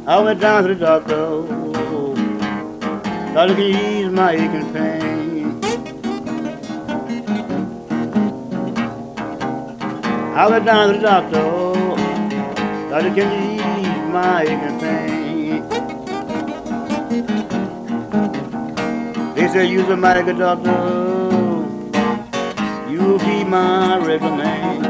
I went down to the doctor. Doctor, can you ease my aching pain? I went down to the doctor. Doctor, can you ease my aching pain? They said you're a mighty good doctor. You'll be my regular man.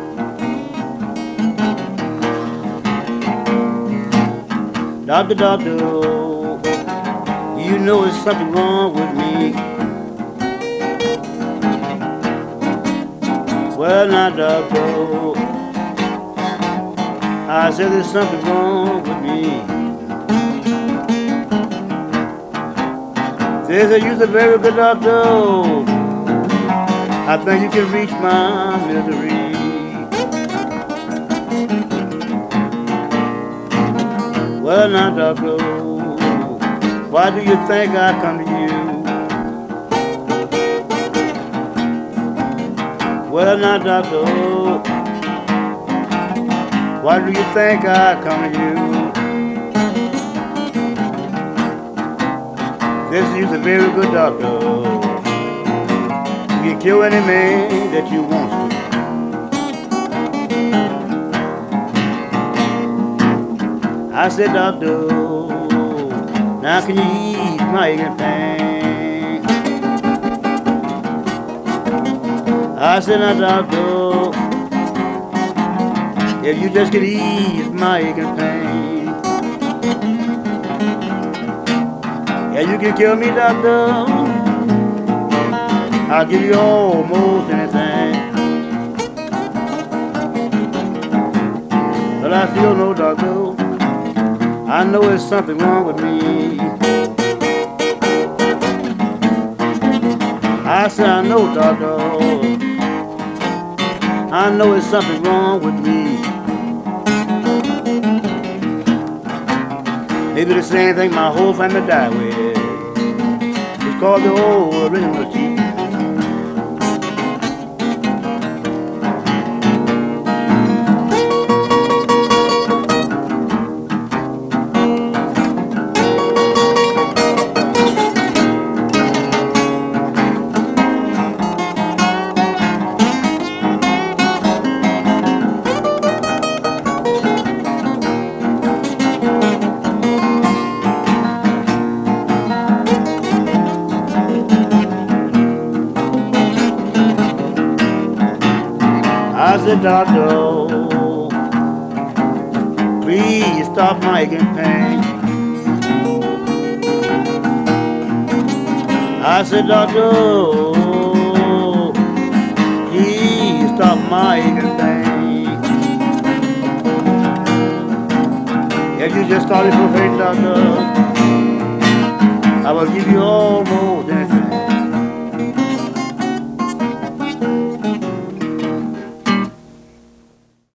Doctor, doctor, you know there's something wrong with me. Well, now, doctor, I said there's something wrong with me. They said you're a very good doctor. I think you can reach my misery. Well, now, doctor, why do you think I come to you? Well, now, doctor, why do you think I come to you? This is a very good doctor. You can cure any man that you want to. I said, doctor, now can you ease my aching pain? I said, now, doctor, if you just could ease my aching pain. Yeah, you can kill me, doctor. I'll give you almost anything. But I still know, doctor, I know there's something wrong with me. I said, I know, doctor, I know there's something wrong with me. Maybe the same thing my whole family died with. It's called the old original teeth. I said, doctor, please stop my aching pain. I said, doctor, please stop my aching pain. If you just started for pain, doctor, I will give you almost